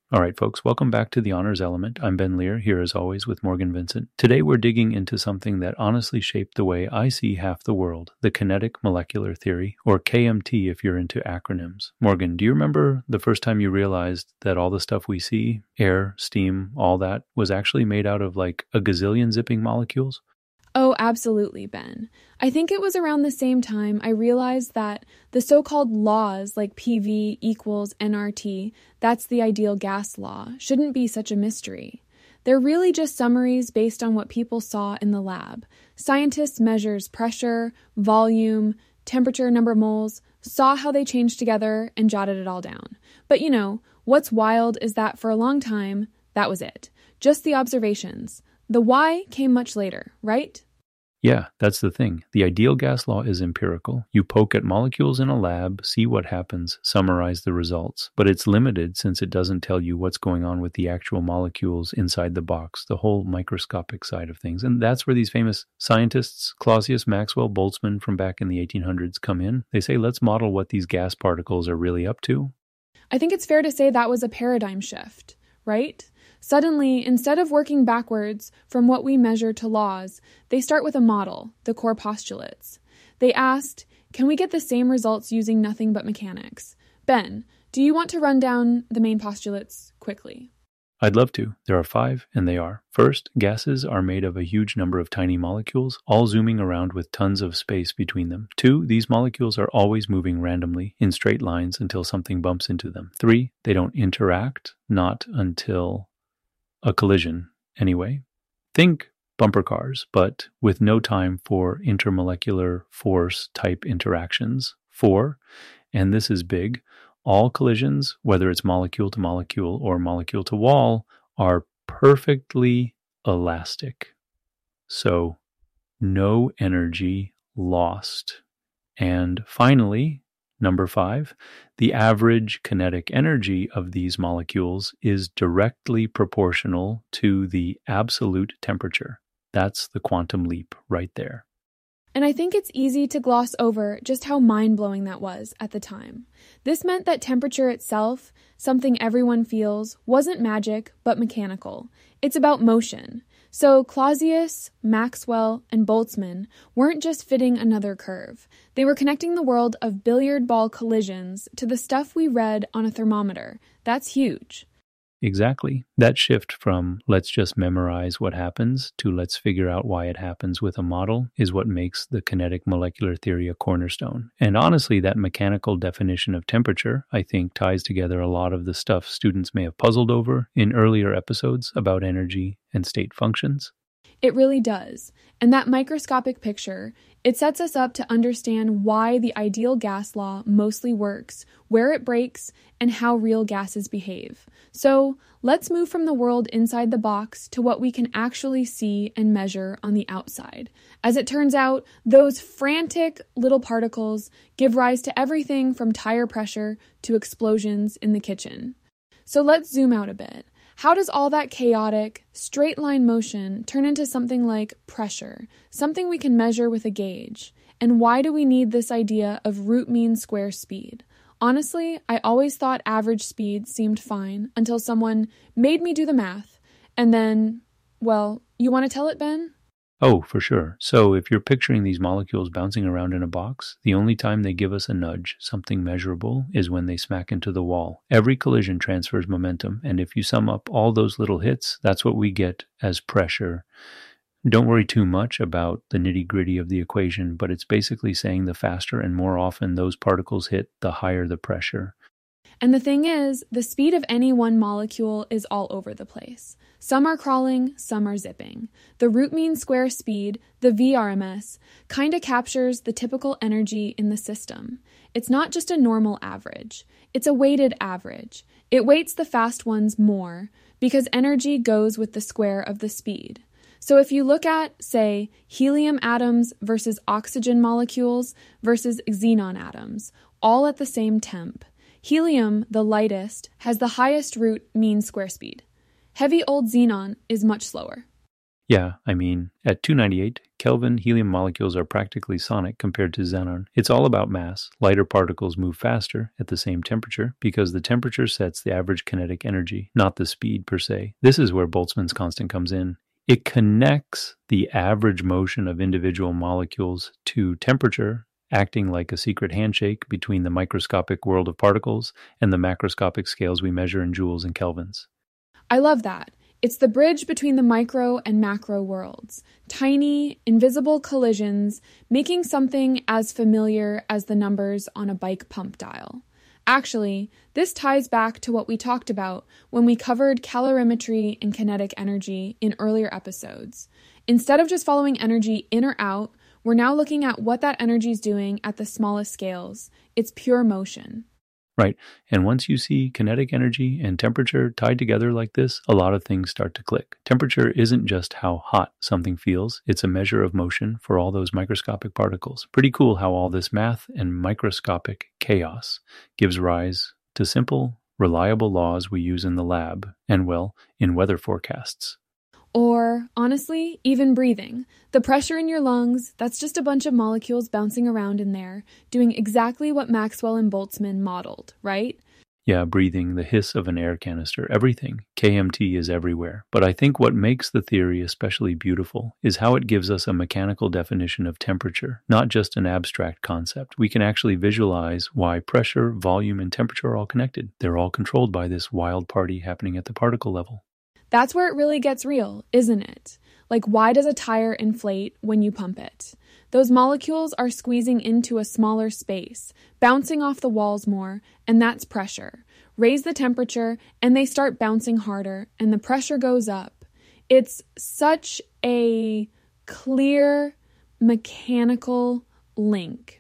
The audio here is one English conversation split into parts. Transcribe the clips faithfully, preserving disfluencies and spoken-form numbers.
All right, folks, welcome back to The Honors Element. I'm Ben Lear, here as always with Morgan Vincent. Today we're digging into something that honestly shaped the way I see half the world, the kinetic molecular theory, or K M T if you're into acronyms. Morgan, do you remember the first time you realized that all the stuff we see, air, steam, all that, was actually made out of like a gazillion zipping molecules? Oh, absolutely, Ben. I think it was around the same time I realized that the so-called laws like P V equals N R T, that's the ideal gas law, shouldn't be such a mystery. They're really just summaries based on what people saw in the lab. Scientists measures pressure, volume, temperature, number of moles, saw how they changed together, and jotted it all down. But you know, what's wild is that for a long time, that was it. Just the observations. The why came much later, right? Yeah, that's the thing. The ideal gas law is empirical. You poke at molecules in a lab, see what happens, summarize the results. But it's limited since it doesn't tell you what's going on with the actual molecules inside the box, the whole microscopic side of things. And that's where these famous scientists, Clausius, Maxwell, Boltzmann from back in the eighteen hundreds come in. They say, let's model what these gas particles are really up to. I think it's fair to say that was a paradigm shift, right? Suddenly, instead of working backwards from what we measure to laws, they start with a model, the core postulates. They asked, can we get the same results using nothing but mechanics? Ben, do you want to run down the main postulates quickly? I'd love to. There are five, and they are. First, gases are made of a huge number of tiny molecules, all zooming around with tons of space between them. Two, these molecules are always moving randomly in straight lines until something bumps into them. Three, they don't interact, not until a collision, anyway. Think bumper cars, but with no time for intermolecular force type interactions. Four, and this is big, all collisions, whether it's molecule to molecule or molecule to wall, are perfectly elastic. So no energy lost. And finally, number five, the average kinetic energy of these molecules is directly proportional to the absolute temperature. That's the quantum leap right there. And I think it's easy to gloss over just how mind-blowing that was at the time. This meant that temperature itself, something everyone feels, wasn't magic, but mechanical. It's about motion. So Clausius, Maxwell, and Boltzmann weren't just fitting another curve. They were connecting the world of billiard ball collisions to the stuff we read on a thermometer. That's huge. Exactly. That shift from let's just memorize what happens to let's figure out why it happens with a model is what makes the kinetic molecular theory a cornerstone. And honestly, that mechanical definition of temperature, I think, ties together a lot of the stuff students may have puzzled over in earlier episodes about energy and state functions. It really does. And that microscopic picture, it sets us up to understand why the ideal gas law mostly works, where it breaks, and how real gases behave. So let's move from the world inside the box to what we can actually see and measure on the outside. As it turns out, those frantic little particles give rise to everything from tire pressure to explosions in the kitchen. So let's zoom out a bit. How does all that chaotic, straight-line motion turn into something like pressure, something we can measure with a gauge? And why do we need this idea of root mean square speed? Honestly, I always thought average speed seemed fine until someone made me do the math. And then, well, you want to tell it, Ben? Oh, for sure. So if you're picturing these molecules bouncing around in a box, the only time they give us a nudge, something measurable, is when they smack into the wall. Every collision transfers momentum, and if you sum up all those little hits, that's what we get as pressure. Don't worry too much about the nitty-gritty of the equation, but it's basically saying the faster and more often those particles hit, the higher the pressure. And the thing is, the speed of any one molecule is all over the place. Some are crawling, some are zipping. The root mean square speed, the V R M S, kinda captures the typical energy in the system. It's not just a normal average. It's a weighted average. It weights the fast ones more because energy goes with the square of the speed. So if you look at, say, helium atoms versus oxygen molecules versus xenon atoms, all at the same temp, helium, the lightest, has the highest root mean square speed. Heavy old xenon is much slower. Yeah, I mean, at two ninety-eight Kelvin, helium molecules are practically sonic compared to xenon. It's all about mass. Lighter particles move faster at the same temperature because the temperature sets the average kinetic energy, not the speed per se. This is where Boltzmann's constant comes in. It connects the average motion of individual molecules to temperature, acting like a secret handshake between the microscopic world of particles and the macroscopic scales we measure in joules and kelvins. I love that. It's the bridge between the micro and macro worlds, tiny, invisible collisions, making something as familiar as the numbers on a bike pump dial. Actually, this ties back to what we talked about when we covered calorimetry and kinetic energy in earlier episodes. Instead of just following energy in or out, we're now looking at what that energy is doing at the smallest scales. It's pure motion. Right. And once you see kinetic energy and temperature tied together like this, a lot of things start to click. Temperature isn't just how hot something feels. It's a measure of motion for all those microscopic particles. Pretty cool how all this math and microscopic chaos gives rise to simple, reliable laws we use in the lab and, well, in weather forecasts. Or, honestly, even breathing. The pressure in your lungs, that's just a bunch of molecules bouncing around in there, doing exactly what Maxwell and Boltzmann modeled, right? Yeah, breathing, the hiss of an air canister, everything. K M T is everywhere. But I think what makes the theory especially beautiful is how it gives us a mechanical definition of temperature, not just an abstract concept. We can actually visualize why pressure, volume, and temperature are all connected. They're all controlled by this wild party happening at the particle level. That's where it really gets real, isn't it? Like, why does a tire inflate when you pump it? Those molecules are squeezing into a smaller space, bouncing off the walls more, and that's pressure. Raise the temperature, and they start bouncing harder, and the pressure goes up. It's such a clear, mechanical link.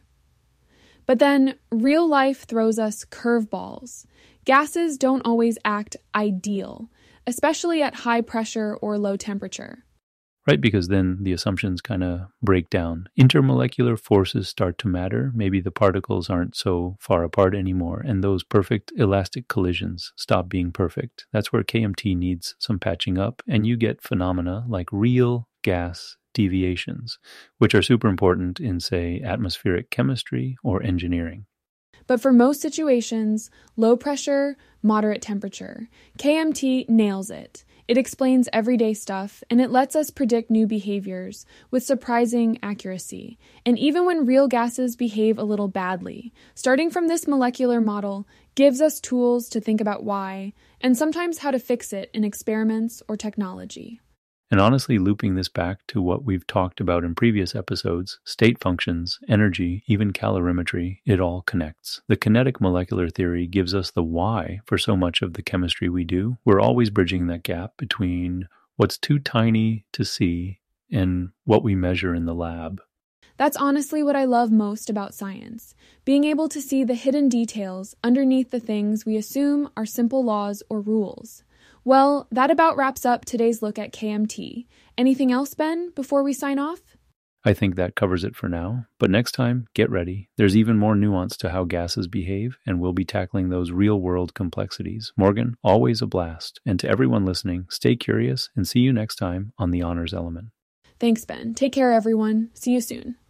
But then real life throws us curveballs. Gases don't always act ideal, especially at high pressure or low temperature. Right, because then the assumptions kind of break down. Intermolecular forces start to matter. Maybe the particles aren't so far apart anymore, and those perfect elastic collisions stop being perfect. That's where K M T needs some patching up, and you get phenomena like real gas deviations, which are super important in, say, atmospheric chemistry or engineering. But for most situations, low pressure, moderate temperature, K M T nails it. It explains everyday stuff, and it lets us predict new behaviors with surprising accuracy. And even when real gases behave a little badly, starting from this molecular model gives us tools to think about why, and sometimes how to fix it in experiments or technology. And honestly, looping this back to what we've talked about in previous episodes, state functions, energy, even calorimetry, it all connects. The kinetic molecular theory gives us the why for so much of the chemistry we do. We're always bridging that gap between what's too tiny to see and what we measure in the lab. That's honestly what I love most about science, being able to see the hidden details underneath the things we assume are simple laws or rules. Well, that about wraps up today's look at K M T. Anything else, Ben, before we sign off? I think that covers it for now, but next time, get ready. There's even more nuance to how gases behave, and we'll be tackling those real-world complexities. Morgan, always a blast. And to everyone listening, stay curious and see you next time on The Honors Element. Thanks, Ben. Take care, everyone. See you soon.